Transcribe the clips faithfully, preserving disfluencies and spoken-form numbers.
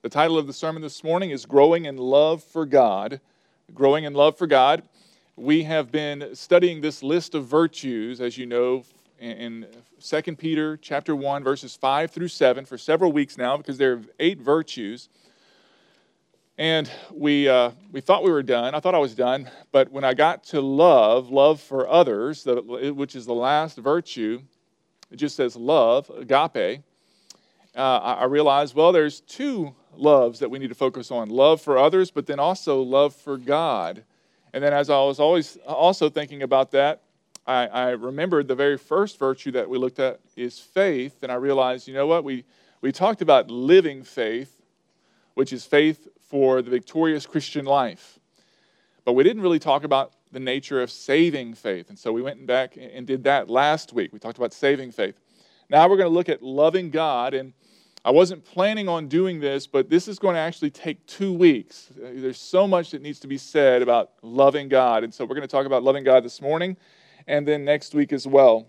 The title of the sermon this morning is Growing in Love for God. Growing in Love for God. We have been studying this list of virtues, as you know, in Second Peter chapter one, verses five through seven for several weeks now, because there are eight virtues. And we uh, we thought we were done. I thought I was done. But when I got to love, love for others, which is the last virtue, it just says love, agape. Uh, I realized, well, there's two loves that we need to focus on. Love for others, but then also love for God. And then as I was always also thinking about that, I, I remembered the very first virtue that we looked at is faith. And I realized, you know what, we, we talked about living faith, which is faith for the victorious Christian life. But we didn't really talk about the nature of saving faith. And so we went back and did that last week. We talked about saving faith. Now we're going to look at loving God, and I wasn't planning on doing this, but this is going to actually take two weeks. There's so much that needs to be said about loving God, and so we're going to talk about loving God this morning and then next week as well.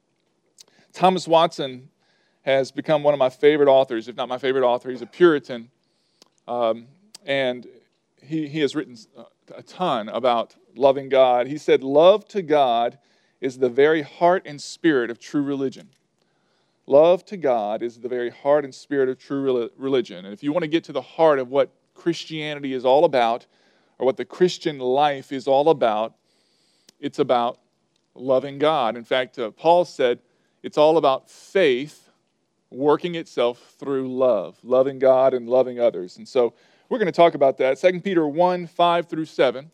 Thomas Watson has become one of my favorite authors, if not my favorite author. He's a Puritan, um, and he, he has written a ton about loving God. He said, "Love to God is the very heart and spirit of true religion." Love to God is the very heart and spirit of true religion. And if you want to get to the heart of what Christianity is all about, or what the Christian life is all about, it's about loving God. In fact, uh, Paul said it's all about faith working itself through love, loving God and loving others. And so we're going to talk about that. Second Peter one, five through seven.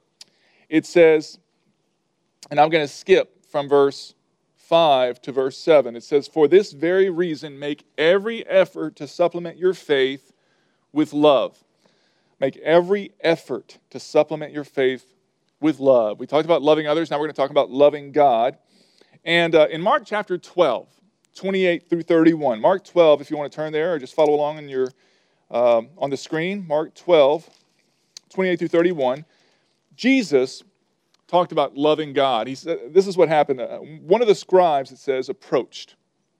It says, and I'm going to skip from verse five to verse seven. It says, "For this very reason, make every effort to supplement your faith with love." Make every effort to supplement your faith with love. We talked about loving others. Now we're going to talk about loving God. And uh, in Mark chapter twelve, twenty-eight through thirty-one. Mark twelve, if you want to turn there or just follow along in your um, on the screen. Mark twelve, twenty-eight through thirty-one. Jesus talked about loving God. He said, this is what happened. Uh, one of the scribes, it says, approached.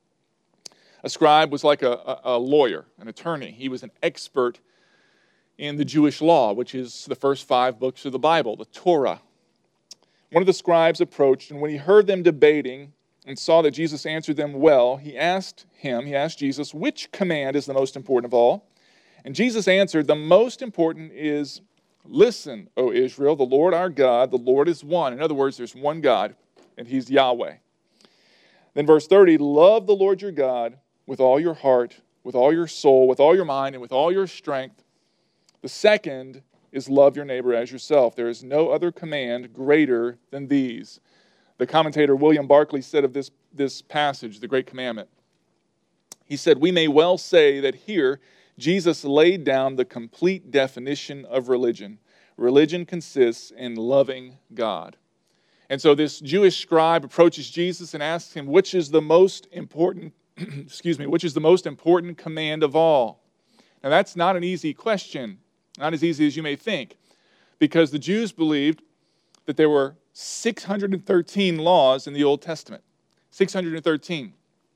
A scribe was like a, a, a lawyer, an attorney. He was an expert in the Jewish law, which is the first five books of the Bible, the Torah. One of the scribes approached, and when he heard them debating and saw that Jesus answered them well, he asked him, he asked Jesus, which command is the most important of all? And Jesus answered, the most important is, listen, O Israel, the Lord our God, the Lord is one. In other words, there's one God, and he's Yahweh. Then verse thirty, love the Lord your God with all your heart, with all your soul, with all your mind, and with all your strength. The second is love your neighbor as yourself. There is no other command greater than these. The commentator William Barclay said of this, this passage, the Great Commandment, he said, we may well say that here Jesus laid down the complete definition of religion. Religion consists in loving God. And so this Jewish scribe approaches Jesus and asks him, which is the most important, excuse me, which is the most important command of all? Now that's not an easy question, not as easy as you may think, because the Jews believed that there were six hundred thirteen laws in the Old Testament. six hundred thirteen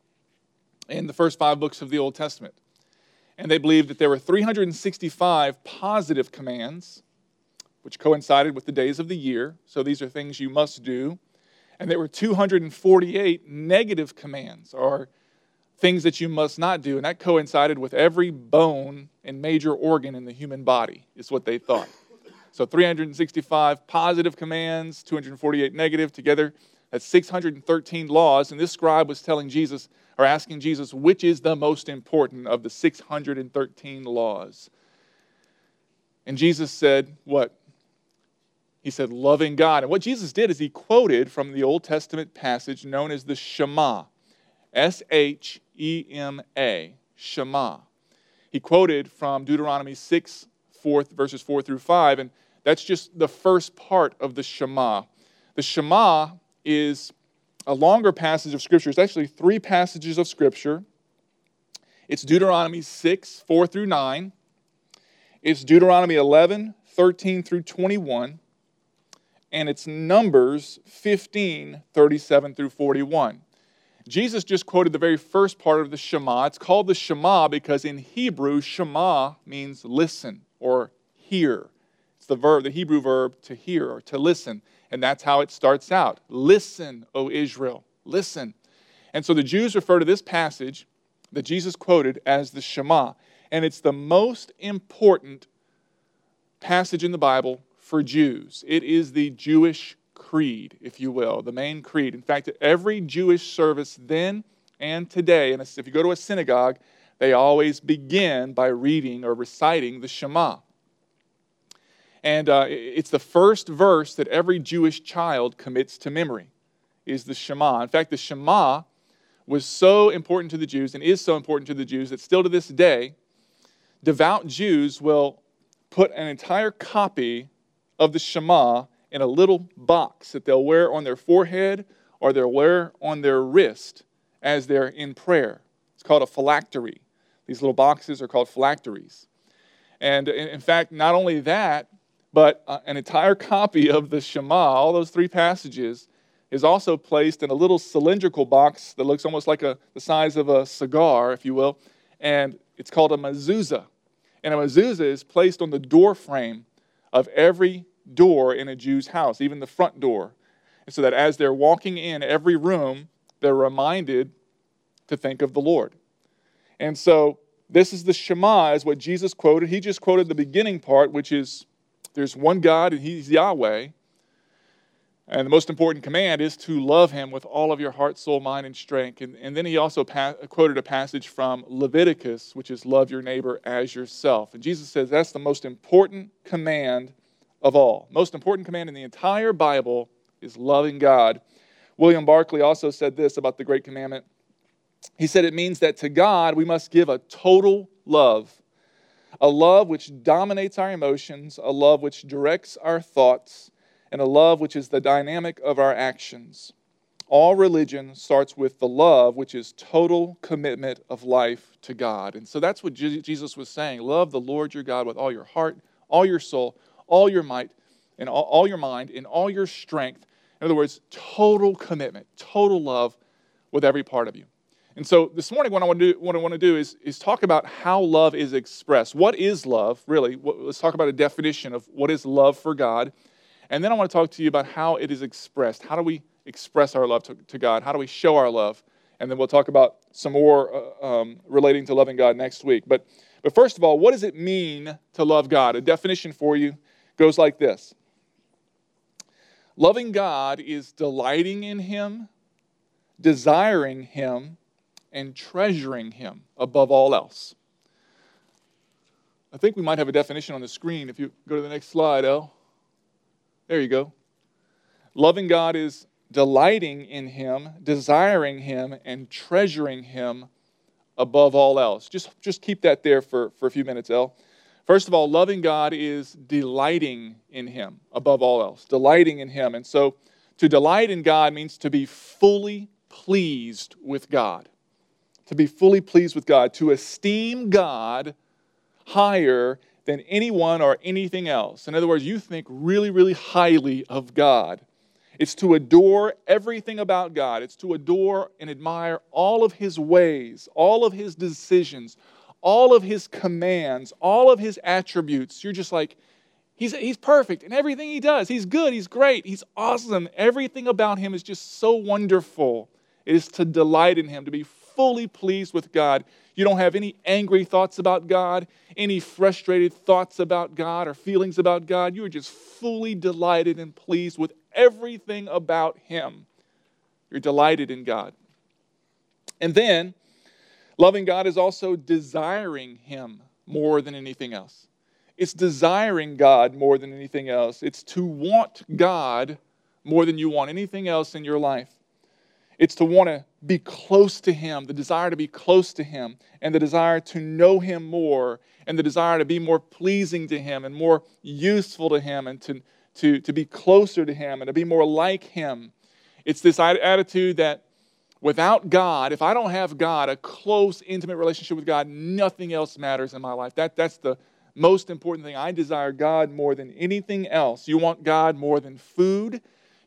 in the first five books of the Old Testament. And they believed that there were three hundred sixty-five positive commands, which coincided with the days of the year. So these are things you must do. And there were two hundred forty-eight negative commands, or things that you must not do. And that coincided with every bone and major organ in the human body, is what they thought. So three hundred sixty-five positive commands, two hundred forty-eight negative, together that's six hundred thirteen laws. And this scribe was telling Jesus, or asking Jesus, which is the most important of the six hundred thirteen laws? And Jesus said, what? He said, loving God. And what Jesus did is he quoted from the Old Testament passage known as the Shema. S H E M A. Shema. He quoted from Deuteronomy six, four, verses four through five, and that's just the first part of the Shema. The Shema is a longer passage of Scripture. It's actually three passages of Scripture. It's Deuteronomy six, four through nine. It's Deuteronomy eleven, thirteen through twenty-one. And it's Numbers fifteen, thirty-seven through forty-one. Jesus just quoted the very first part of the Shema. It's called the Shema because in Hebrew, Shema means listen or hear. It's the verb, the Hebrew verb to hear or to listen. And that's how it starts out. Listen, O Israel, listen. And so the Jews refer to this passage that Jesus quoted as the Shema. And it's the most important passage in the Bible for Jews. It is the Jewish creed, if you will, the main creed. In fact, every Jewish service then and today, and if you go to a synagogue, they always begin by reading or reciting the Shema. And uh, it's the first verse that every Jewish child commits to memory, is the Shema. In fact, the Shema was so important to the Jews and is so important to the Jews that still to this day, devout Jews will put an entire copy of the Shema in a little box that they'll wear on their forehead or they'll wear on their wrist as they're in prayer. It's called a phylactery. These little boxes are called phylacteries. And in fact, not only that, but an entire copy of the Shema, all those three passages, is also placed in a little cylindrical box that looks almost like a, the size of a cigar, if you will, and it's called a mezuzah. And a mezuzah is placed on the door frame of every door in a Jew's house, even the front door. And so that as they're walking in every room, they're reminded to think of the Lord. And so this is the Shema, is what Jesus quoted. He just quoted the beginning part, which is there's one God and He's Yahweh. And the most important command is to love Him with all of your heart, soul, mind, and strength. And, and then he also pa- quoted a passage from Leviticus, which is love your neighbor as yourself. And Jesus says that's the most important command of all. Most important command in the entire Bible is loving God. William Barclay also said this about the Great Commandment. He said it means that to God we must give a total love, a love which dominates our emotions, a love which directs our thoughts, and a love which is the dynamic of our actions. All religion starts with the love, which is total commitment of life to God. And so that's what Jesus was saying. Love the Lord your God with all your heart, all your soul, all your might, and all, all your mind, and all your strength. In other words, total commitment, total love with every part of you. And so this morning what I want to do, what I want to do is, is talk about how love is expressed. What is love, really? What, let's talk about a definition of what is love for God. And then I want to talk to you about how it is expressed. How do we express our love to, to God? How do we show our love? And then we'll talk about some more uh, um, relating to loving God next week. But, but first of all, what does it mean to love God? A definition for you goes like this. Loving God is delighting in Him, desiring Him, and treasuring Him above all else. I think we might have a definition on the screen. If you go to the next slide, El. There you go. Loving God is delighting in Him, desiring Him, and treasuring Him above all else. Just, just keep that there for, for a few minutes, El. First of all, loving God is delighting in Him above all else. Delighting in Him. And so to delight in God means to be fully pleased with God. To be fully pleased with God. To esteem God higher than anyone or anything else. In other words, you think really, really highly of God. It's to adore everything about God. It's to adore and admire all of His ways, all of His decisions, all of His commands, all of His attributes. You're just like, he's, he's perfect in everything He does. He's good. He's great. He's awesome. Everything about Him is just so wonderful. It is to delight in Him, to be fully pleased with God. You don't have any angry thoughts about God, any frustrated thoughts about God or feelings about God. You are just fully delighted and pleased with everything about Him. You're delighted in God. And then, loving God is also desiring Him more than anything else. It's desiring God more than anything else. It's to want God more than you want anything else in your life. It's to want to be close to Him, the desire to be close to Him, and the desire to know Him more, and the desire to be more pleasing to Him and more useful to Him, and to, to, to be closer to Him and to be more like Him. It's this attitude that without God, if I don't have God, a close, intimate relationship with God, nothing else matters in my life. That, that's the most important thing. I desire God more than anything else. You want God more than food.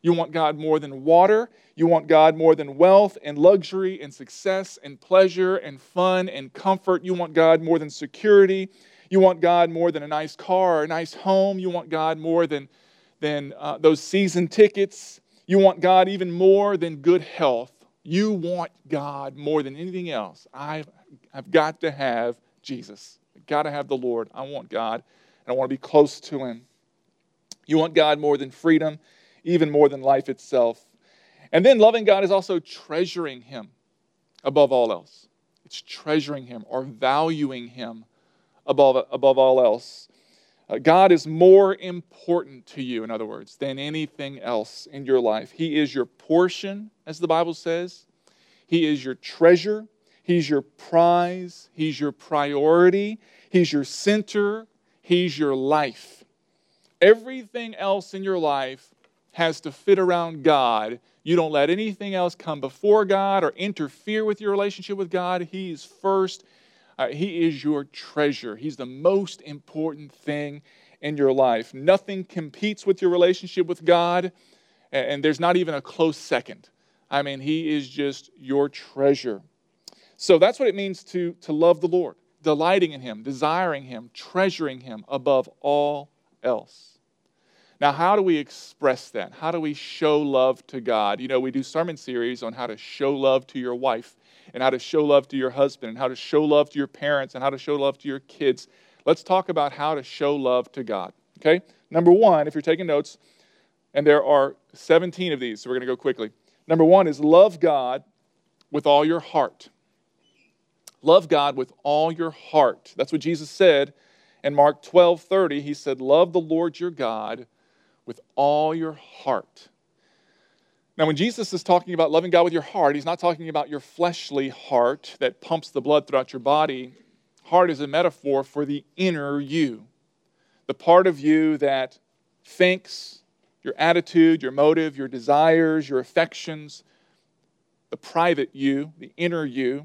You want God more than water. You want God more than wealth and luxury and success and pleasure and fun and comfort. You want God more than security. You want God more than a nice car or a nice home. You want God more than, than uh, those season tickets. You want God even more than good health. You want God more than anything else. I've, I've got to have Jesus. I've got to have the Lord. I want God, and I want to be close to Him. You want God more than freedom, even more than life itself. And then loving God is also treasuring Him above all else. It's treasuring Him or valuing Him above, above all else. Uh, God is more important to you, in other words, than anything else in your life. He is your portion, as the Bible says. He is your treasure. He's your prize. He's your priority. He's your center. He's your life. Everything else in your life has to fit around God. You don't let anything else come before God or interfere with your relationship with God. He is first. Uh, he is your treasure. He's the most important thing in your life. Nothing competes with your relationship with God, and there's not even a close second. I mean, He is just your treasure. So that's what it means to, to love the Lord, delighting in Him, desiring Him, treasuring Him above all else. Now, how do we express that? How do we show love to God? You know, we do sermon series on how to show love to your wife, and how to show love to your husband, and how to show love to your parents, and how to show love to your kids. Let's talk about how to show love to God, okay? Number one, if you're taking notes, and there are seventeen of these, so we're going to go quickly. Number one is love God with all your heart. Love God with all your heart. That's what Jesus said in Mark twelve thirty. He said, love the Lord your God with all your heart. Now, when Jesus is talking about loving God with your heart, He's not talking about your fleshly heart that pumps the blood throughout your body. Heart is a metaphor for the inner you, the part of you that thinks, your attitude, your motive, your desires, your affections, the private you, the inner you.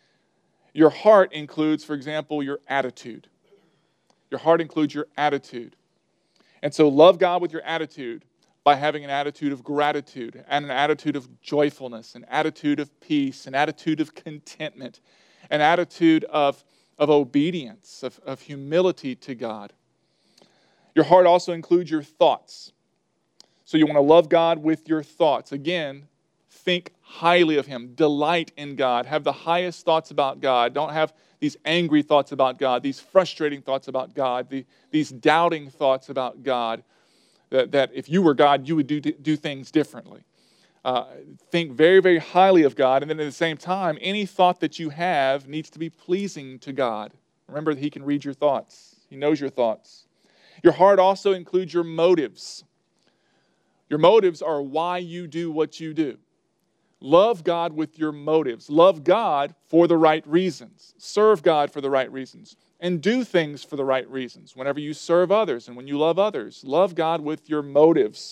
Your heart includes, for example, your attitude. Your heart includes your attitude. And so love God with your attitude by having an attitude of gratitude and an attitude of joyfulness, an attitude of peace, an attitude of contentment, an attitude of, of obedience, of, of humility to God. Your heart also includes your thoughts. So you want to love God with your thoughts. Again, think highly of Him. Delight in God. Have the highest thoughts about God. Don't have these angry thoughts about God, these frustrating thoughts about God, the, these doubting thoughts about God. That, that if you were God, you would do, do things differently. Uh, think very, very highly of God, and then at the same time, any thought that you have needs to be pleasing to God. Remember that He can read your thoughts. He knows your thoughts. Your heart also includes your motives. Your motives are why you do what you do. Love God with your motives. Love God for the right reasons. Serve God for the right reasons. And do things for the right reasons. Whenever you serve others and when you love others, love God with your motives.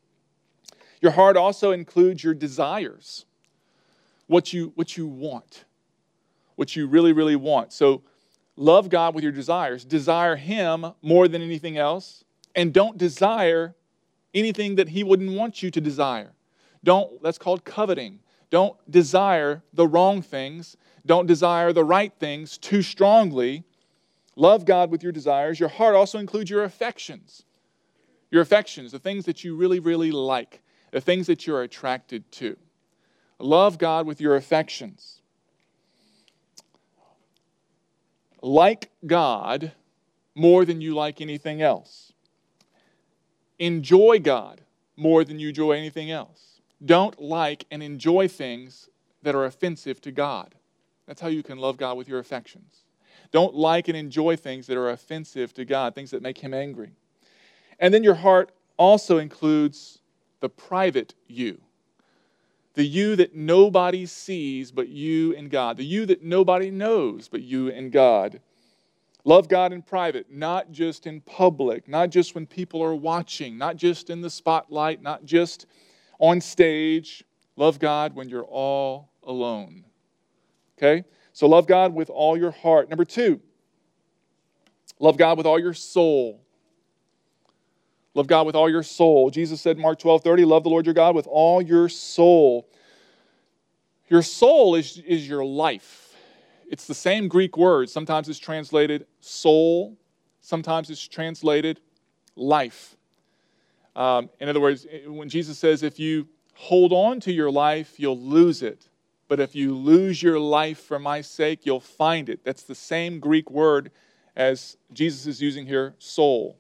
Your heart also includes your desires. What you, what you want. What you really, really want. So love God with your desires. Desire Him more than anything else. And don't desire anything that He wouldn't want you to desire. Don't, that's called coveting. Don't desire the wrong things. Don't desire the right things too strongly. Love God with your desires. Your heart also includes your affections. Your affections, the things that you really, really like, the things that you're attracted to. Love God with your affections. Like God more than you like anything else. Enjoy God more than you enjoy anything else. Don't like and enjoy things that are offensive to God. That's how you can love God with your affections. Don't like and enjoy things that are offensive to God, things that make Him angry. And then your heart also includes the private you. The you that nobody sees but you and God. The you that nobody knows but you and God. Love God in private, not just in public, not just when people are watching, not just in the spotlight, not just on stage. Love God when you're all alone. Okay? So love God with all your heart. Number two, love God with all your soul. Love God with all your soul. Jesus said in Mark twelve thirty, love the Lord your God with all your soul. Your soul is, is your life. It's the same Greek word. Sometimes it's translated soul. Sometimes it's translated life. Um, in other words, when Jesus says, if you hold on to your life, you'll lose it. But if you lose your life for my sake, you'll find it. That's the same Greek word as Jesus is using here, soul.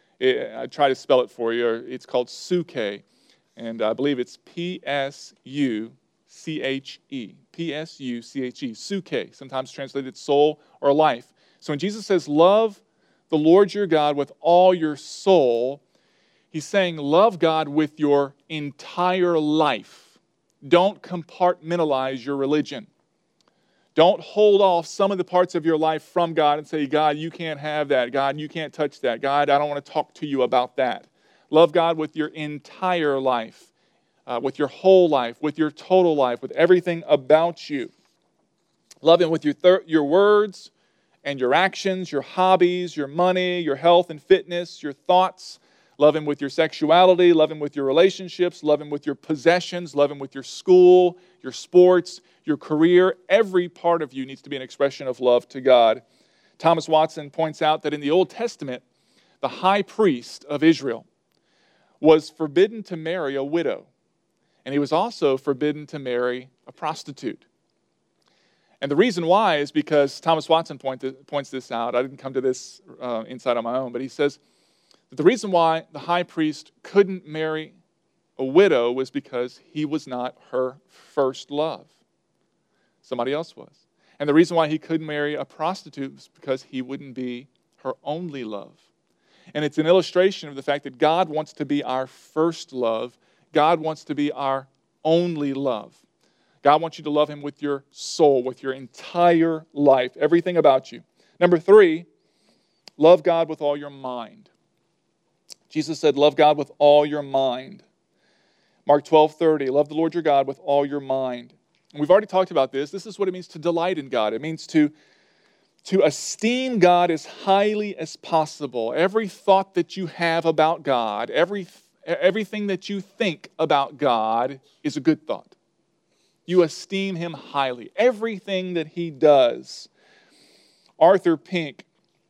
I try to spell it for you. It's called psuche, and I believe it's P S U C H E. P S U C H E, psuche, sometimes translated soul or life. So when Jesus says, love the Lord your God with all your soul, he's saying, love God with your entire life. Don't compartmentalize your religion. Don't hold off some of the parts of your life from God and say, God, you can't have that. God, you can't touch that. God, I don't want to talk to you about that. Love God with your entire life, uh, with your whole life, with your total life, with everything about you. Love Him with your, thir- your words and your actions, your hobbies, your money, your health and fitness, your thoughts. Love Him with your sexuality. Love Him with your relationships. Love Him with your possessions. Love Him with your school, your sports, your career. Every part of you needs to be an expression of love to God. Thomas Watson points out that in the Old Testament, the high priest of Israel was forbidden to marry a widow, and he was also forbidden to marry a prostitute. And the reason why is because Thomas Watson point th- points this out. I didn't come to this uh, insight on my own, but he says that the reason why the high priest couldn't marry a widow was because he was not her first love. Somebody else was. And the reason why he couldn't marry a prostitute was because he wouldn't be her only love. And it's an illustration of the fact that God wants to be our first love. God wants to be our only love. God wants you to love Him with your soul, with your entire life, everything about you. Number three, love God with all your mind. Jesus said, love God with all your mind. Mark twelve thirty, love the Lord your God with all your mind. And we've already talked about this. This is what it means to delight in God. It means to, to esteem God as highly as possible. Every thought that you have about God, every, everything that you think about God is a good thought. You esteem Him highly. Everything that He does. Arthur Pink,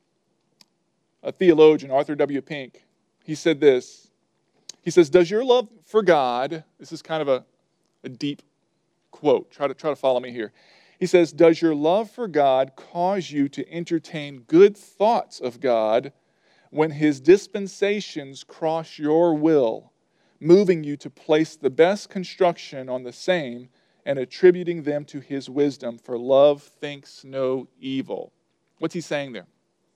a theologian, Arthur W. Pink, he said this. He says, does your love for God, this is kind of a, a deep quote, try to, try to follow me here. He says, does your love for God cause you to entertain good thoughts of God when His dispensations cross your will, moving you to place the best construction on the same and attributing them to His wisdom? For love thinks no evil. What's he saying there?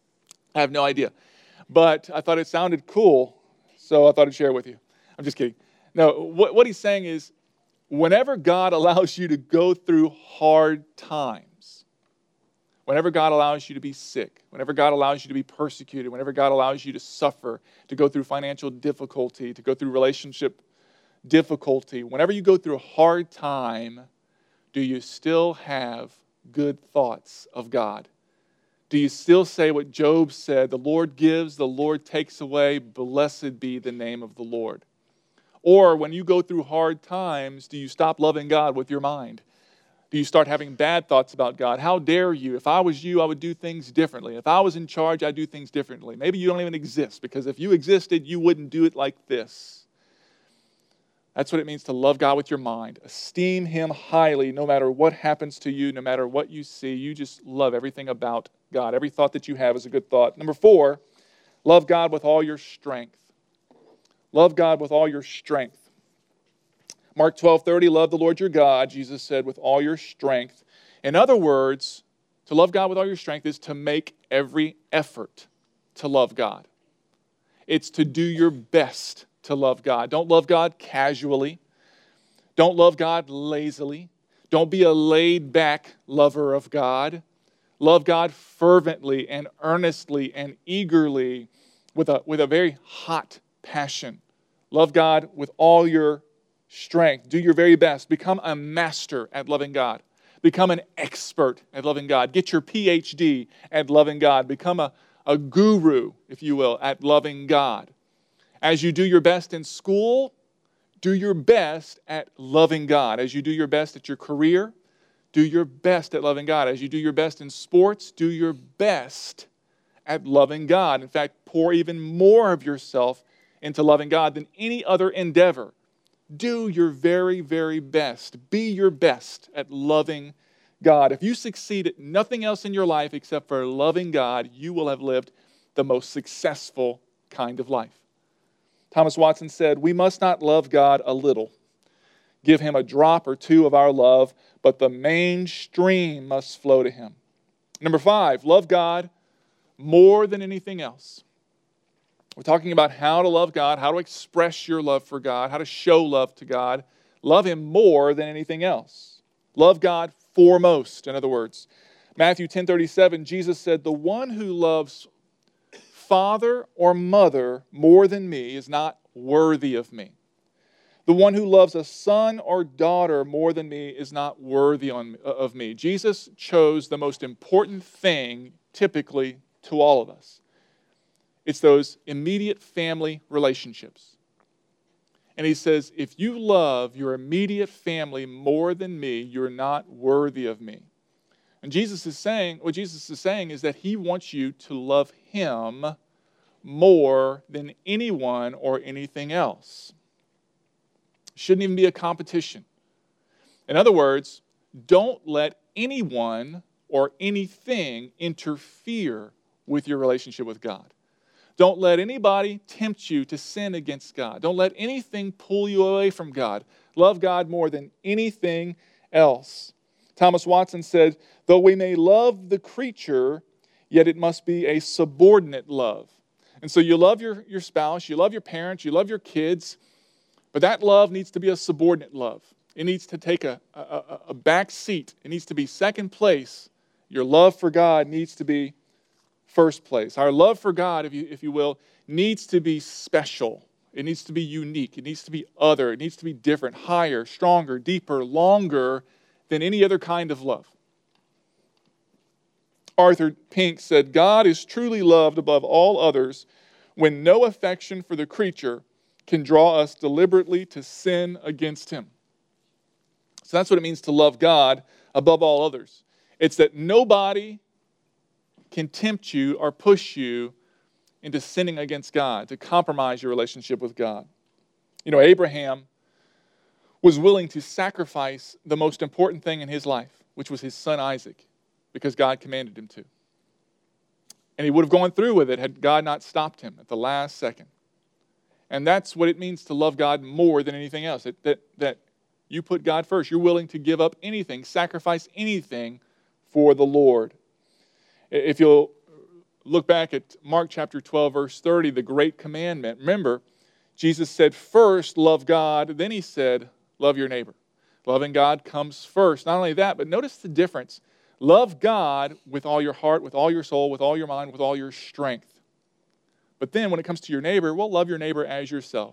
I have no idea. But I thought it sounded cool, so I thought I'd share it with you. I'm just kidding. No, what, what he's saying is, whenever God allows you to go through hard times, whenever God allows you to be sick, whenever God allows you to be persecuted, whenever God allows you to suffer, to go through financial difficulty, to go through relationship difficulty, whenever you go through a hard time, do you still have good thoughts of God? Do you still say what Job said, the Lord gives, the Lord takes away, blessed be the name of the Lord? Or when you go through hard times, do you stop loving God with your mind? Do you start having bad thoughts about God? How dare you? If I was you, I would do things differently. If I was in charge, I'd do things differently. Maybe you don't even exist, because if you existed, you wouldn't do it like this. That's what it means to love God with your mind. Esteem Him highly no matter what happens to you, no matter what you see. You just love everything about God. Every thought that you have is a good thought. Number four, love God with all your strength. Love God with all your strength. Mark twelve thirty, love the Lord your God, Jesus said, with all your strength. In other words, to love God with all your strength is to make every effort to love God. It's to do your best to love God. Don't love God casually. Don't love God lazily. Don't be a laid-back lover of God. Love God fervently and earnestly and eagerly with a, with a very hot passion. Love God with all your strength. Do your very best. Become a master at loving God. Become an expert at loving God. Get your P H D at loving God. Become a, a guru, if you will, at loving God. As you do your best in school, do your best at loving God. As you do your best at your career, do your best at loving God. As you do your best in sports, do your best at loving God. In fact, pour even more of yourself into loving God than any other endeavor. Do your very, very best. Be your best at loving God. If you succeed at nothing else in your life except for loving God, you will have lived the most successful kind of life. Thomas Watson said, "We must not love God a little, give Him a drop or two of our love, but the main stream must flow to Him." Number five, love God more than anything else. We're talking about how to love God, how to express your love for God, how to show love to God. Love Him more than anything else. Love God foremost, in other words. Matthew ten thirty-seven, Jesus said, "The one who loves father or mother more than me is not worthy of me. The one who loves a son or daughter more than me is not worthy of me." Jesus chose the most important thing, typically, to all of us. It's those immediate family relationships. And He says, if you love your immediate family more than me, you're not worthy of me. And Jesus is saying, what Jesus is saying is that He wants you to love Him more than anyone or anything else. Shouldn't even be a competition. In other words, don't let anyone or anything interfere with your relationship with God. Don't let anybody tempt you to sin against God. Don't let anything pull you away from God. Love God more than anything else. Thomas Watson said, "Though we may love the creature, yet it must be a subordinate love." And so you love your, your spouse, you love your parents, you love your kids, but that love needs to be a subordinate love. It needs to take a, a, a back seat. It needs to be second place. Your love for God needs to be first place. Our love for God, if you, if you will, needs to be special. It needs to be unique. It needs to be other. It needs to be different, higher, stronger, deeper, longer than any other kind of love. Arthur Pink said, "God is truly loved above all others when no affection for the creature can draw us deliberately to sin against Him." So that's what it means to love God above all others. It's that nobody can tempt you or push you into sinning against God, to compromise your relationship with God. You know, Abraham was willing to sacrifice the most important thing in his life, which was his son Isaac, because God commanded him to. And he would have gone through with it had God not stopped him at the last second. And that's what it means to love God more than anything else. It, that, that you put God first. You're willing to give up anything, sacrifice anything for the Lord. If you'll look back at Mark chapter twelve, verse thirty, the great commandment. Remember, Jesus said first, love God. Then He said, love your neighbor. Loving God comes first. Not only that, but notice the difference. Love God with all your heart, with all your soul, with all your mind, with all your strength. But then when it comes to your neighbor, well, love your neighbor as yourself.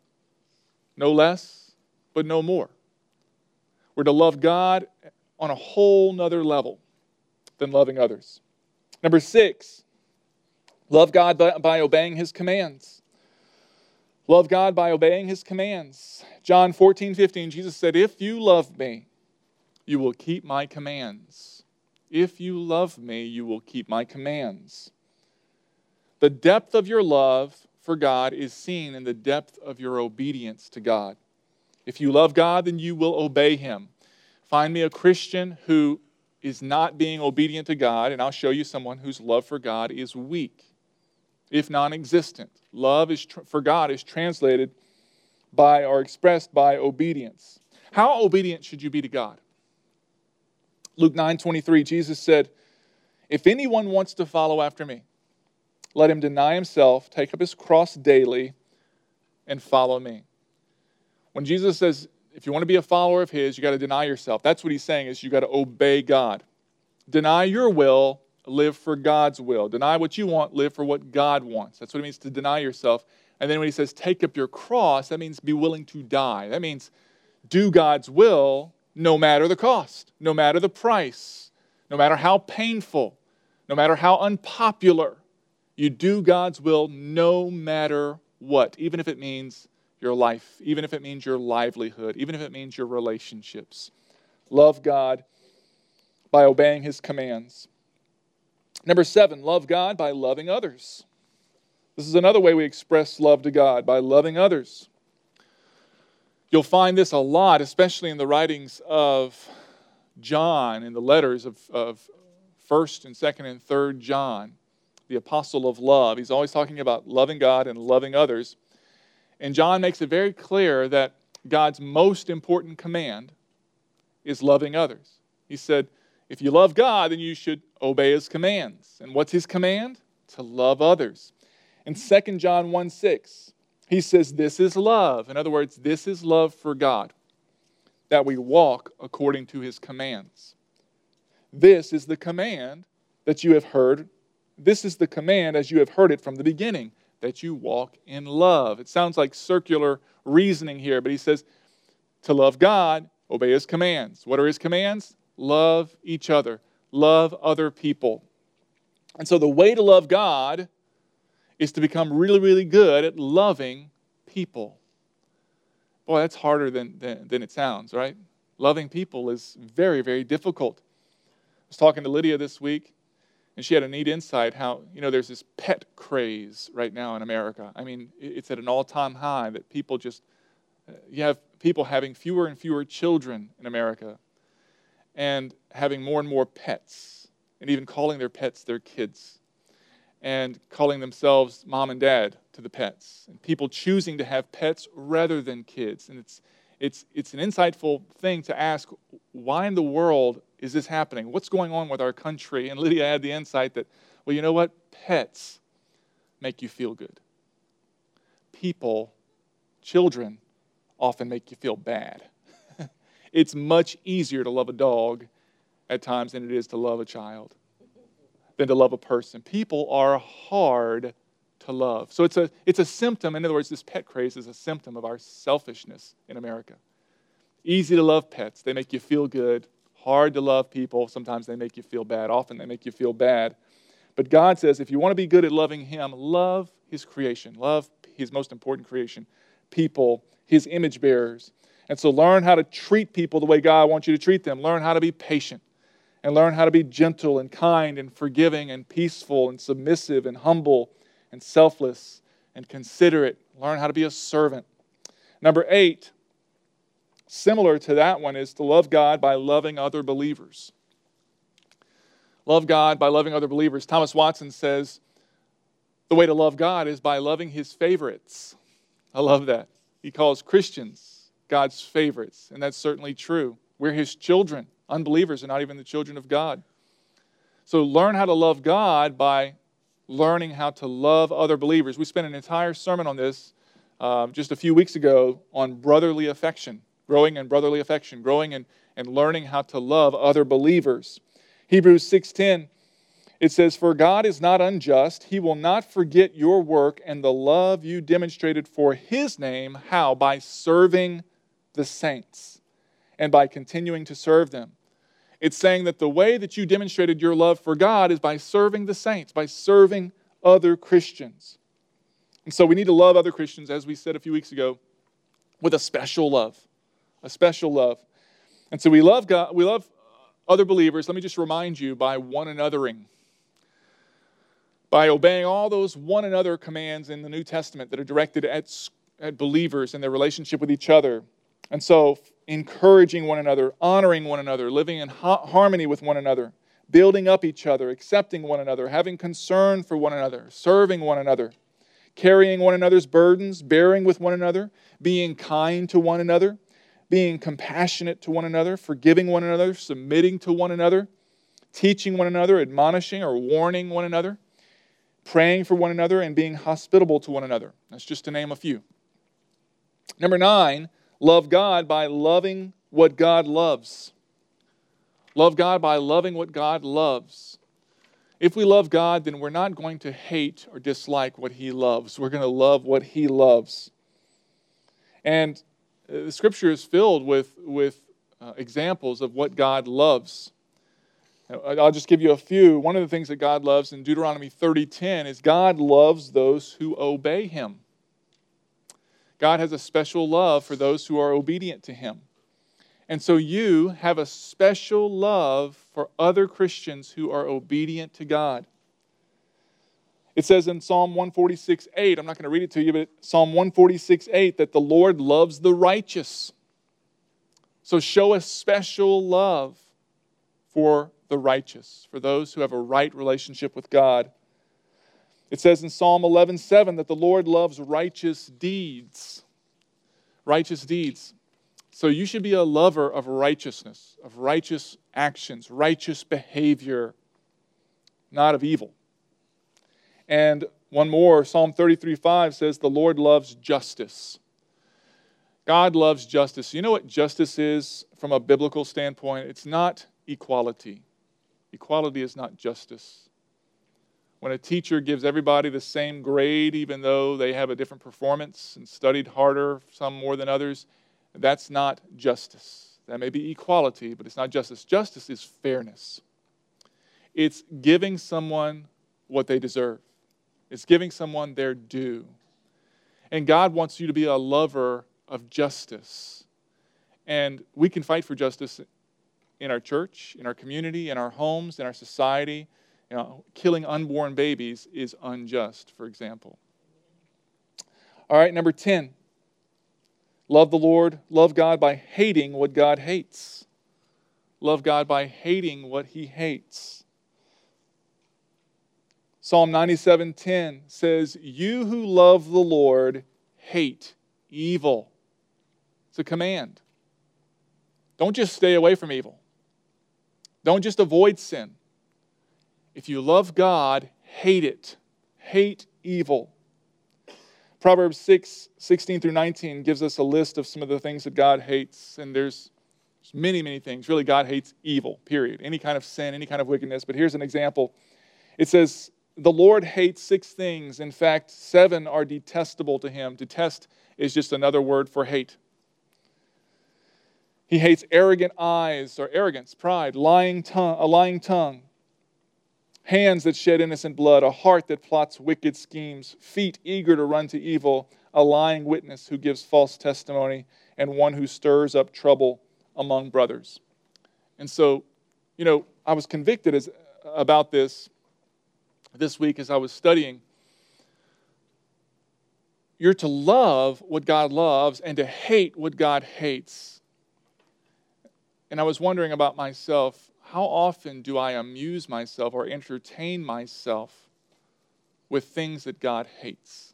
No less, but no more. We're to love God on a whole nother level than loving others. Number six, love God by, by obeying His commands. Love God by obeying His commands. John fourteen fifteen, Jesus said, "If you love me, you will keep my commands." If you love me, you will keep my commands. The depth of your love for God is seen in the depth of your obedience to God. If you love God, then you will obey Him. Find me a Christian who is not being obedient to God, and I'll show you someone whose love for God is weak, if non-existent. Love is tr- for God is translated by or expressed by obedience. How obedient should you be to God? Luke nine twenty-three, Jesus said, "If anyone wants to follow after me, let him deny himself, take up his cross daily, and follow me." When Jesus says, if you want to be a follower of His, you got to deny yourself. That's what He's saying is you got to obey God. Deny your will, live for God's will. Deny what you want, live for what God wants. That's what it means to deny yourself. And then when He says take up your cross, that means be willing to die. That means do God's will no matter the cost, no matter the price, no matter how painful, no matter how unpopular. You do God's will no matter what? Even if it means your life, even if it means your livelihood, even if it means your relationships. Love God by obeying His commands. Number seven, love God by loving others. This is another way we express love to God, by loving others. You'll find this a lot, especially in the writings of John, in the letters of, of first and second and third John, the apostle of love. He's always talking about loving God and loving others. And John makes it very clear that God's most important command is loving others. He said, if you love God, then you should obey His commands. And what's His command? To love others. In Second John one six, he says, this is love. In other words, this is love for God, that we walk according to His commands. This is the command that you have heard. This is the command as you have heard it from the beginning, that you walk in love. It sounds like circular reasoning here, but he says, to love God, obey His commands. What are His commands? Love each other. Love other people. And so the way to love God is to become really, really good at loving people. Boy, that's harder than, than, than it sounds, right? Loving people is very, very difficult. I was talking to Lydia this week, and she had a neat insight how, you know, there's this pet craze right now in America. I mean, it's at an all-time high that people just, you have people having fewer and fewer children in America and having more and more pets, and even calling their pets their kids, and calling themselves mom and dad to the pets, and people choosing to have pets rather than kids. And it's it's it's an insightful thing to ask, why in the world is this happening? What's going on with our country? And Lydia had the insight that, well, you know what? Pets make you feel good. People, children, often make you feel bad. It's much easier to love a dog at times than it is to love a child, than to love a person. People are hard to love. So it's a it's a symptom. In other words, this pet craze is a symptom of our selfishness in America. Easy to love pets. They make you feel good. Hard to love people. Sometimes they make you feel bad. Often they make you feel bad. But God says, if you want to be good at loving Him, love His creation. Love His most important creation. People, His image bearers. And so learn how to treat people the way God wants you to treat them. Learn how to be patient. And learn how to be gentle and kind and forgiving and peaceful and submissive and humble and selfless and considerate. Learn how to be a servant. Number eight, similar to that one, is to love God by loving other believers. Love God by loving other believers. Thomas Watson says the way to love God is by loving His favorites. I love that. He calls Christians God's favorites, and that's certainly true. We're His children. Unbelievers are not even the children of God. So learn how to love God by learning how to love other believers. We spent an entire sermon on this uh, just a few weeks ago on brotherly affection, growing in brotherly affection, growing in, and learning how to love other believers. Hebrews six ten, it says, for God is not unjust. He will not forget your work and the love you demonstrated for His name. How? By serving the saints and by continuing to serve them. It's saying that the way that you demonstrated your love for God is by serving the saints, by serving other Christians. And so we need to love other Christians, as we said a few weeks ago, with a special love, a special love. And so we love God, we love other believers. Let me just remind you, by one anothering, by obeying all those one another commands in the New Testament that are directed at, at believers and their relationship with each other. And so, encouraging one another, honoring one another, living in ha- harmony with one another, building up each other, accepting one another, having concern for one another, serving one another, carrying one another's burdens, bearing with one another, being kind to one another, being compassionate to one another, forgiving one another, submitting to one another, teaching one another, admonishing or warning one another, praying for one another, and being hospitable to one another. That's just to name a few. Number nine, love God by loving what God loves. Love God by loving what God loves. If we love God, then we're not going to hate or dislike what He loves. We're going to love what He loves. And the Scripture is filled with, with uh, examples of what God loves. I'll just give you a few. One of the things that God loves in Deuteronomy thirty ten is God loves those who obey Him. God has a special love for those who are obedient to Him. And so you have a special love for other Christians who are obedient to God. It says in Psalm one forty-six eight, I'm not going to read it to you, but Psalm one forty-six eight, that the Lord loves the righteous. So show a special love for the righteous, for those who have a right relationship with God. It says in Psalm eleven seven that the Lord loves righteous deeds. Righteous deeds. So you should be a lover of righteousness, of righteous actions, righteous behavior, not of evil. And one more, Psalm thirty-three five says the Lord loves justice. God loves justice. You know what justice is from a biblical standpoint? It's not equality. Equality is not justice. When a teacher gives everybody the same grade, even though they have a different performance and studied harder, some more than others, that's not justice. That may be equality, but it's not justice. Justice is fairness. It's giving someone what they deserve. It's giving someone their due. And God wants you to be a lover of justice. And we can fight for justice in our church, in our community, in our homes, in our society. You know, killing unborn babies is unjust, for example. All right, number ten. Love the Lord, love God by hating what God hates. Love God by hating what He hates. Psalm ninety-seven ten says, "You who love the Lord hate evil." It's a command. Don't just stay away from evil. Don't just avoid sin. If you love God, hate it. Hate evil. Proverbs six, sixteen through nineteen gives us a list of some of the things that God hates. And there's many, many things. Really, God hates evil, period. Any kind of sin, any kind of wickedness. But here's an example. It says, the Lord hates six things. In fact, seven are detestable to Him. Detest is just another word for hate. He hates arrogant eyes, or arrogance, pride, lying tongue, a lying tongue, hands that shed innocent blood, a heart that plots wicked schemes, feet eager to run to evil, a lying witness who gives false testimony, and one who stirs up trouble among brothers. And so, you know, I was convicted as, about this this week as I was studying. You're to love what God loves and to hate what God hates. And I was wondering about myself, how often do I amuse myself or entertain myself with things that God hates?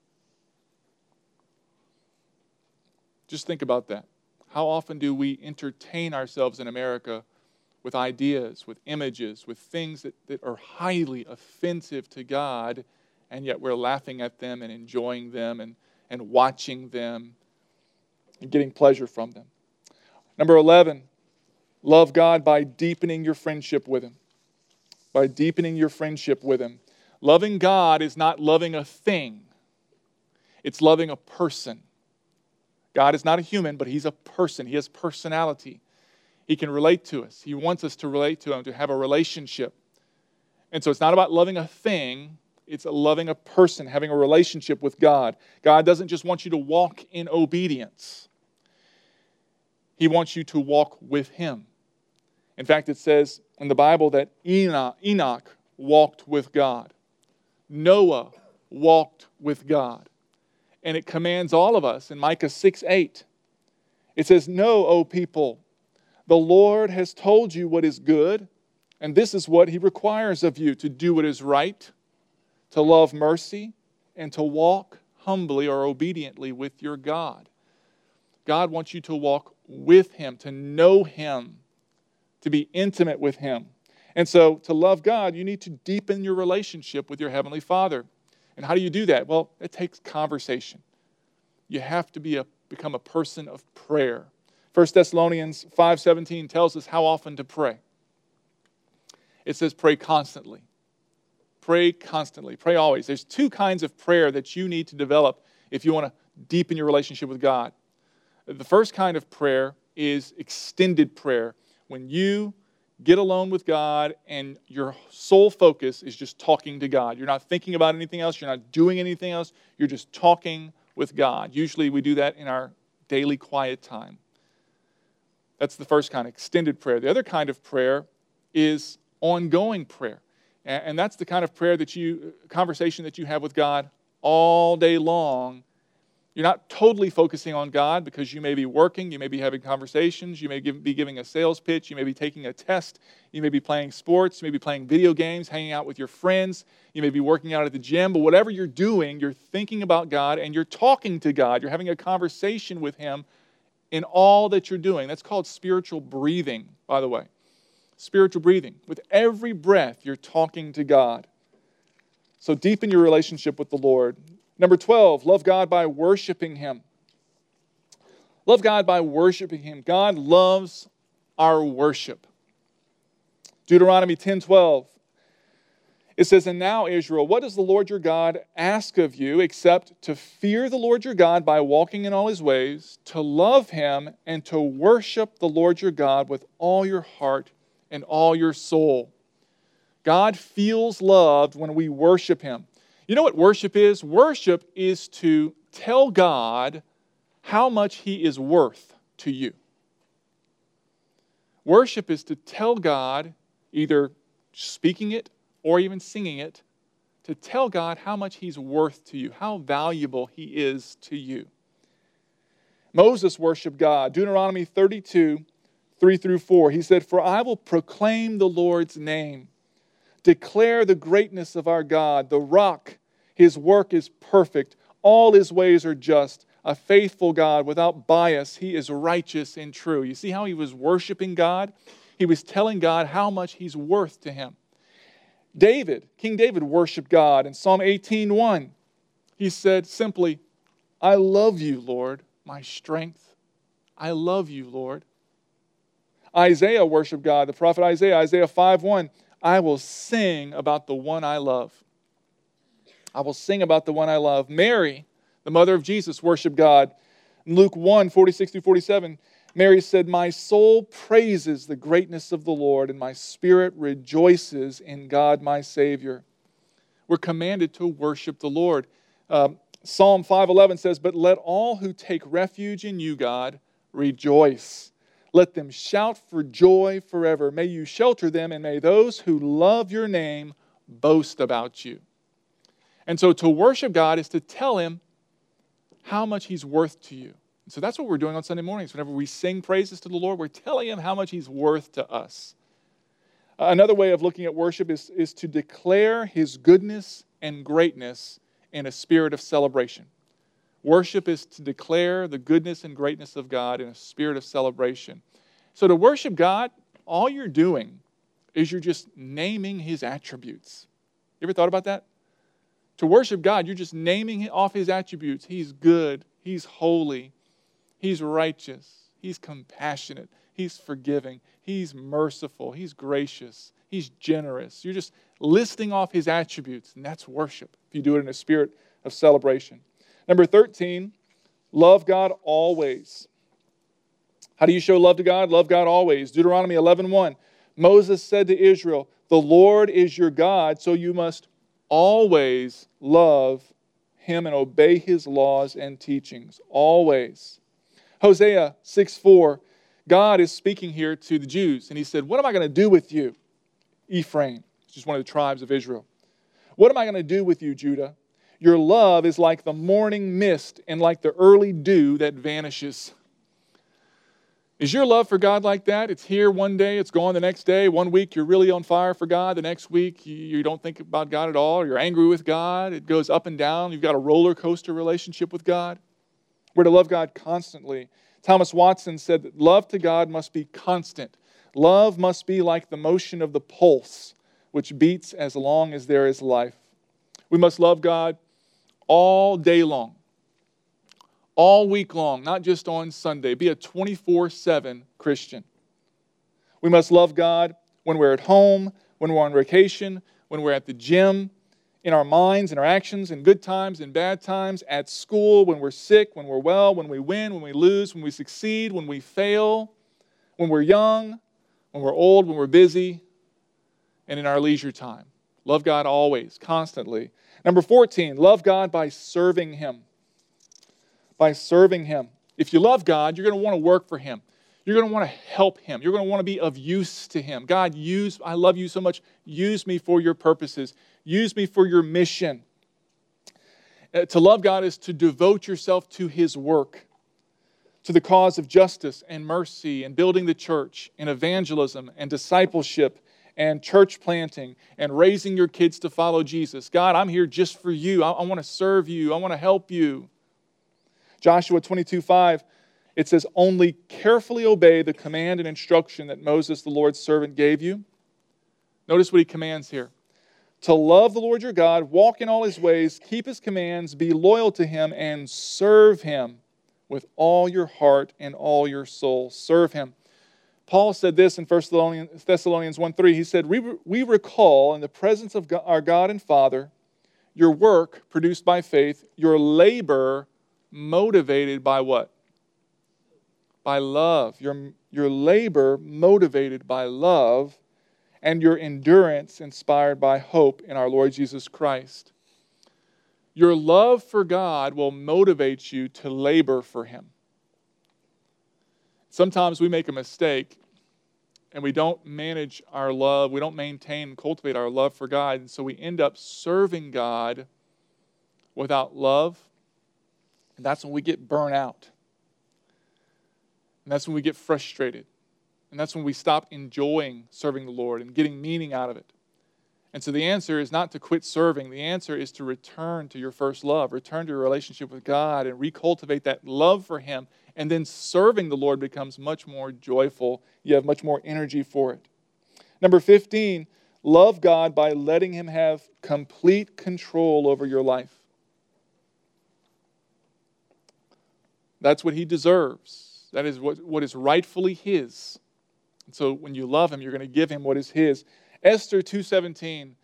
Just think about that. How often do we entertain ourselves in America with ideas, with images, with things that, that are highly offensive to God, and yet we're laughing at them and enjoying them and, and watching them and getting pleasure from them? Number eleven, love God by deepening your friendship with Him. By deepening your friendship with Him. Loving God is not loving a thing. It's loving a person. God is not a human, but He's a person. He has personality. He can relate to us. He wants us to relate to Him, to have a relationship. And so it's not about loving a thing. It's loving a person, having a relationship with God. God doesn't just want you to walk in obedience. He wants you to walk with Him. In fact, it says in the Bible that Enoch, Enoch walked with God. Noah walked with God. And it commands all of us in Micah six eight. It says, "Know, O people, the Lord has told you what is good, and this is what He requires of you, to do what is right, to love mercy, and to walk humbly or obediently with your God." God wants you to walk with Him, to know Him, to be intimate with Him. And so to love God, you need to deepen your relationship with your Heavenly Father. And how do you do that? Well, it takes conversation. You have to be a, become a person of prayer. First Thessalonians five seventeen tells us how often to pray. It says pray constantly. Pray constantly. Pray always. There's two kinds of prayer that you need to develop if you want to deepen your relationship with God. The first kind of prayer is extended prayer. When you get alone with God and your sole focus is just talking to God. You're not thinking about anything else. You're not doing anything else. You're just talking with God. Usually we do that in our daily quiet time. That's the first kind, extended prayer. The other kind of prayer is ongoing prayer. And that's the kind of prayer that you, conversation that you have with God all day long. You're not totally focusing on God because you may be working, you may be having conversations, you may give, be giving a sales pitch, you may be taking a test, you may be playing sports, you may be playing video games, hanging out with your friends, you may be working out at the gym, but whatever you're doing, you're thinking about God and you're talking to God. You're having a conversation with Him in all that you're doing. That's called spiritual breathing, by the way. Spiritual breathing. With every breath, you're talking to God. So deepen your relationship with the Lord. Number twelve, love God by worshiping Him. Love God by worshiping Him. God loves our worship. Deuteronomy ten twelve. It says, "And now, Israel, what does the Lord your God ask of you except to fear the Lord your God by walking in all His ways, to love Him, and to worship the Lord your God with all your heart and all your soul?" God feels loved when we worship Him. You know what worship is? Worship is to tell God how much He is worth to you. Worship is to tell God, either speaking it or even singing it, to tell God how much He's worth to you, how valuable He is to you. Moses worshiped God. Deuteronomy thirty-two, three through four. He said, "For I will proclaim the Lord's name, declare the greatness of our God, the rock. His work is perfect. All His ways are just. A faithful God without bias. He is righteous and true." You see how he was worshiping God? He was telling God how much He's worth to him. David, King David worshiped God in Psalm eighteen one. He said simply, "I love you, Lord, my strength. I love you, Lord." Isaiah worshiped God. The prophet Isaiah, Isaiah five one. "I will sing about the one I love." I will sing about the one I love. Mary, the mother of Jesus, worshiped God. In Luke one, forty-six through forty-seven, Mary said, "My soul praises the greatness of the Lord, and my spirit rejoices in God my Savior." We're commanded to worship the Lord. Um, Psalm five eleven says, "But let all who take refuge in you, God, rejoice. Let them shout for joy forever. May you shelter them, and may those who love your name boast about you." And so to worship God is to tell Him how much He's worth to you. And so that's what we're doing on Sunday mornings. Whenever we sing praises to the Lord, we're telling Him how much He's worth to us. Uh, another way of looking at worship is, is to declare His goodness and greatness in a spirit of celebration. Worship is to declare the goodness and greatness of God in a spirit of celebration. So to worship God, all you're doing is you're just naming His attributes. You ever thought about that? To worship God, you're just naming off His attributes. He's good. He's holy. He's righteous. He's compassionate. He's forgiving. He's merciful. He's gracious. He's generous. You're just listing off His attributes, and that's worship if you do it in a spirit of celebration. Number thirteen, love God always. How do you show love to God? Love God always. Deuteronomy eleven one. Moses said to Israel, "The Lord is your God, so you must always love Him and obey His laws and teachings." Always. Hosea six four. God is speaking here to the Jews, and He said, "What am I going to do with you, Ephraim?" It's just one of the tribes of Israel. "What am I going to do with you, Judah? Your love is like the morning mist and like the early dew that vanishes." Is your love for God like that? It's here one day, it's gone the next day. One week you're really on fire for God. The next week you, you don't think about God at all. You're angry with God. It goes up and down. You've got a roller coaster relationship with God. We're to love God constantly. Thomas Watson said that love to God must be constant. Love must be like the motion of the pulse, which beats as long as there is life. We must love God all day long. All week long, not just on Sunday. Be a twenty-four seven Christian. We must love God when we're at home, when we're on vacation, when we're at the gym, in our minds, in our actions, in good times, in bad times, at school, when we're sick, when we're well, when we win, when we lose, when we succeed, when we fail, when we're young, when we're old, when we're busy, and in our leisure time. Love God always, constantly. Number fourteen, love God by serving Him. by serving Him. If you love God, you're going to want to work for Him. You're going to want to help Him. You're going to want to be of use to Him. God, use, I love you so much. Use me for your purposes. Use me for your mission. Uh, to love God is to devote yourself to His work, to the cause of justice and mercy and building the church and evangelism and discipleship and church planting and raising your kids to follow Jesus. God, I'm here just for you. I, I want to serve you. I want to help you. Joshua twenty-two five, it says, only carefully obey the command and instruction that Moses, the Lord's servant, gave you. Notice what he commands here. To love the Lord your God, walk in all His ways, keep His commands, be loyal to Him, and serve Him with all your heart and all your soul. Serve Him. Paul said this in First Thessalonians one three. He said, we, we recall in the presence of God, our God and Father, your work produced by faith, your labor motivated by what? By love. Your, your labor motivated by love, and your endurance inspired by hope in our Lord Jesus Christ. Your love for God will motivate you to labor for Him. Sometimes we make a mistake and we don't manage our love, we don't maintain and cultivate our love for God, and so we end up serving God without love, and that's when we get burnt out. And that's when we get frustrated. And that's when we stop enjoying serving the Lord and getting meaning out of it. And so the answer is not to quit serving. The answer is to return to your first love. Return to your relationship with God and recultivate that love for Him. And then serving the Lord becomes much more joyful. You have much more energy for it. Number fifteen, love God by letting Him have complete control over your life. That's what He deserves. That is what, what is rightfully His. And so when you love Him, you're going to give Him what is His. Esther two seventeen,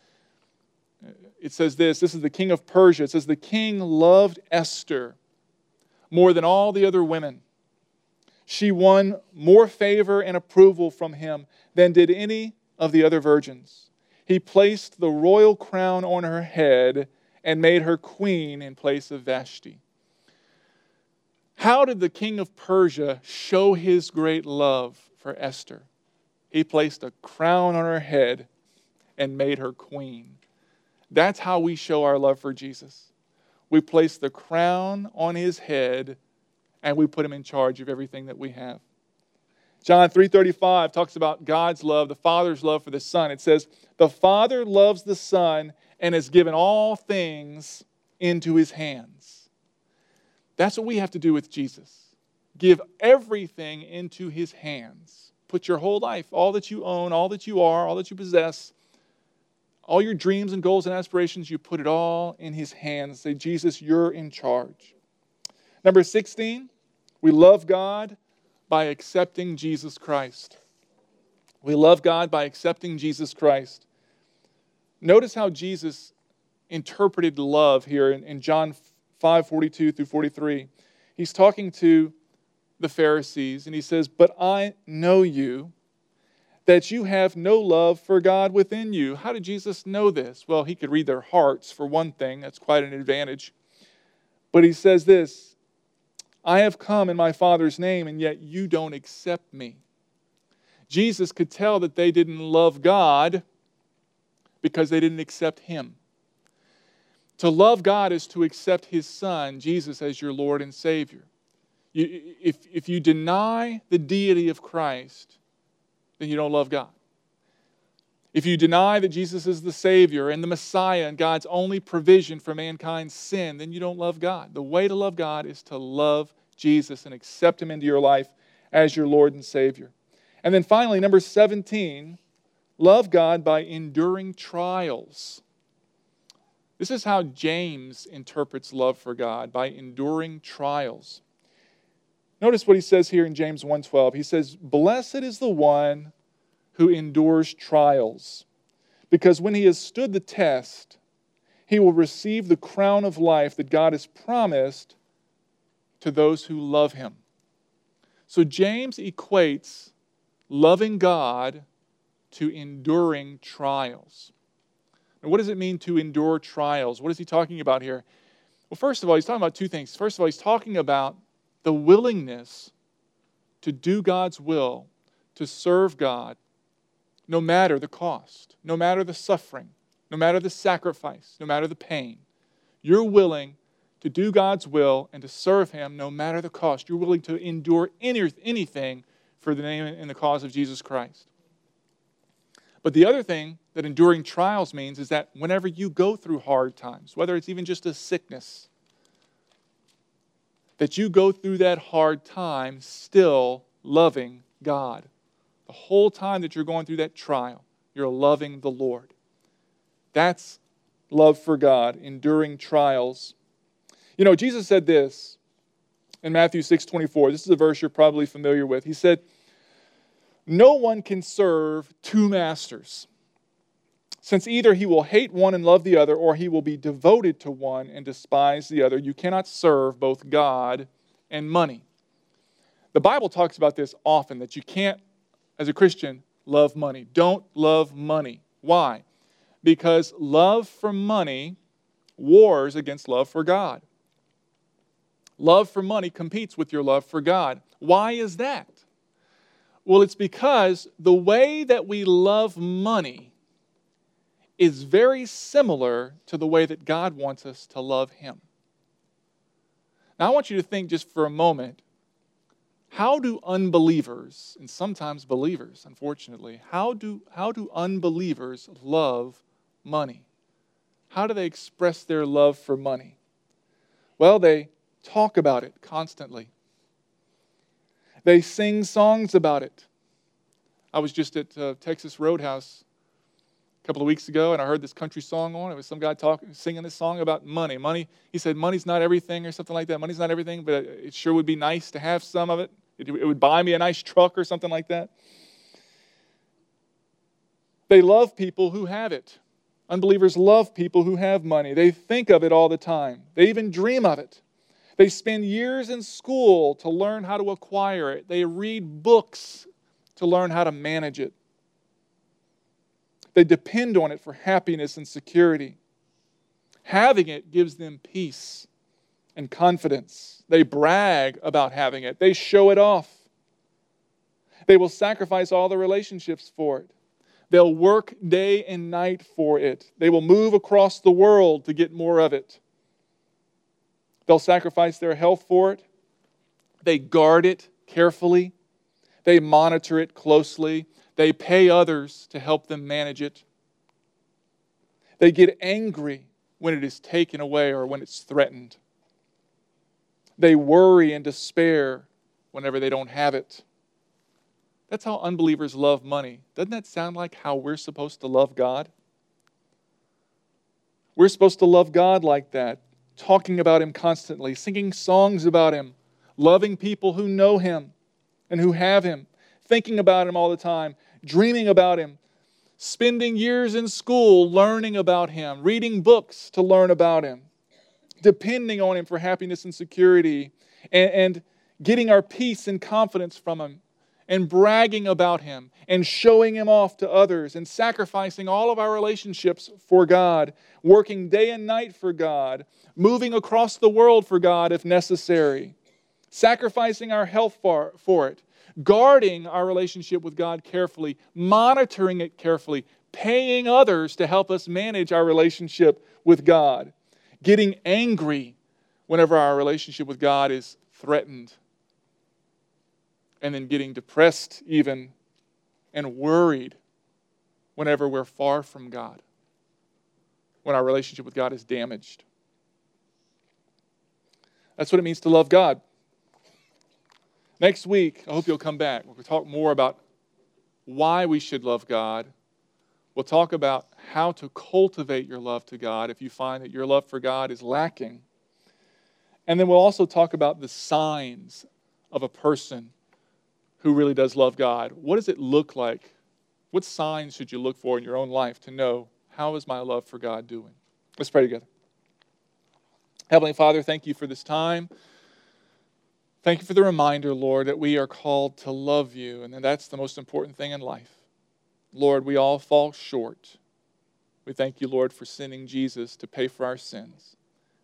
it says this. This is the king of Persia. It says, the king loved Esther more than all the other women. She won more favor and approval from him than did any of the other virgins. He placed the royal crown on her head and made her queen in place of Vashti. How did the king of Persia show his great love for Esther? He placed a crown on her head and made her queen. That's how we show our love for Jesus. We place the crown on His head and we put Him in charge of everything that we have. John three thirty-five talks about God's love, the Father's love for the Son. It says, the Father loves the Son and has given all things into His hands. That's what we have to do with Jesus. Give everything into His hands. Put your whole life, all that you own, all that you are, all that you possess, all your dreams and goals and aspirations, you put it all in His hands. Say, Jesus, you're in charge. Number sixteen, we love God by accepting Jesus Christ. We love God by accepting Jesus Christ. Notice how Jesus interpreted love here in, in John five forty-two through forty-three. He's talking to the Pharisees and he says, but I know you, that you have no love for God within you. How did Jesus know this? Well, He could read their hearts for one thing. That's quite an advantage. But He says this, I have come in my Father's name and yet you don't accept me. Jesus could tell that they didn't love God because they didn't accept Him. To love God is to accept His Son, Jesus, as your Lord and Savior. You, if, if you deny the deity of Christ, then you don't love God. If you deny that Jesus is the Savior and the Messiah and God's only provision for mankind's sin, then you don't love God. The way to love God is to love Jesus and accept Him into your life as your Lord and Savior. And then finally, number seventeen, love God by enduring trials. This is how James interprets love for God, by enduring trials. Notice what he says here in James one twelve. He says, blessed is the one who endures trials, because when he has stood the test, he will receive the crown of life that God has promised to those who love Him. So James equates loving God to enduring trials. Now, what does it mean to endure trials? What is he talking about here? Well, first of all, he's talking about two things. First of all, he's talking about the willingness to do God's will, to serve God, no matter the cost, no matter the suffering, no matter the sacrifice, no matter the pain. You're willing to do God's will and to serve Him no matter the cost. You're willing to endure any, anything for the name and the cause of Jesus Christ. But the other thing that enduring trials means is that whenever you go through hard times, whether it's even just a sickness, that you go through that hard time still loving God. The whole time that you're going through that trial, you're loving the Lord. That's love for God, enduring trials. You know, Jesus said this in Matthew six twenty-four. This is a verse you're probably familiar with. He said, "No one can serve two masters, since either he will hate one and love the other, or he will be devoted to one and despise the other. You cannot serve both God and money." The Bible talks about this often, that you can't, as a Christian, love money. Don't love money. Why? Because love for money wars against love for God. Love for money competes with your love for God. Why is that? Well, it's because the way that we love money is very similar to the way that God wants us to love Him. Now, I want you to think just for a moment, how do unbelievers, and sometimes believers, unfortunately, how do, how do unbelievers love money? How do they express their love for money? Well, they talk about it constantly. They sing songs about it. I was just at uh, Texas Roadhouse a couple of weeks ago, and I heard this country song on. It was some guy talking, singing this song about money. Money. He said, "Money's not everything," or something like that. Money's not everything, but it sure would be nice to have some of it. It, it would buy me a nice truck or something like that. They love people who have it. Unbelievers love people who have money. They think of it all the time. They even dream of it. They spend years in school to learn how to acquire it. They read books to learn how to manage it. They depend on it for happiness and security. Having it gives them peace and confidence. They brag about having it. They show it off. They will sacrifice all their relationships for it. They'll work day and night for it. They will move across the world to get more of it. They'll sacrifice their health for it. They guard it carefully. They monitor it closely. They pay others to help them manage it. They get angry when it is taken away or when it's threatened. They worry and despair whenever they don't have it. That's how unbelievers love money. Doesn't that sound like how we're supposed to love God? We're supposed to love God like that, talking about Him constantly, singing songs about Him, loving people who know Him and who have Him, thinking about Him all the time, dreaming about Him, spending years in school learning about Him, reading books to learn about Him, depending on Him for happiness and security, and, and getting our peace and confidence from Him, and bragging about Him, and showing Him off to others, and sacrificing all of our relationships for God, working day and night for God, moving across the world for God if necessary, sacrificing our health for, for it, guarding our relationship with God carefully, monitoring it carefully, paying others to help us manage our relationship with God, getting angry whenever our relationship with God is threatened, and then getting depressed even and worried whenever we're far from God, when our relationship with God is damaged. That's what it means to love God. Next week, I hope you'll come back. We'll talk more about why we should love God. We'll talk about how to cultivate your love to God if you find that your love for God is lacking. And then we'll also talk about the signs of a person who really does love God. What does it look like? What signs should you look for in your own life to know, how is my love for God doing? Let's pray together. Heavenly Father, thank you for this time. Thank you for the reminder, Lord, that we are called to love you, and that that's the most important thing in life. Lord, we all fall short. We thank you, Lord, for sending Jesus to pay for our sins.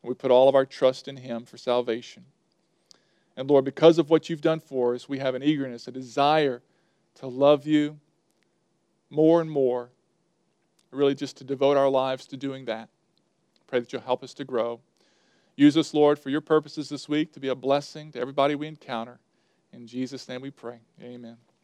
We put all of our trust in Him for salvation. And Lord, because of what You've done for us, we have an eagerness, a desire to love You more and more, really just to devote our lives to doing that. Pray that You'll help us to grow. Use us, Lord, for Your purposes this week to be a blessing to everybody we encounter. In Jesus' name we pray. Amen.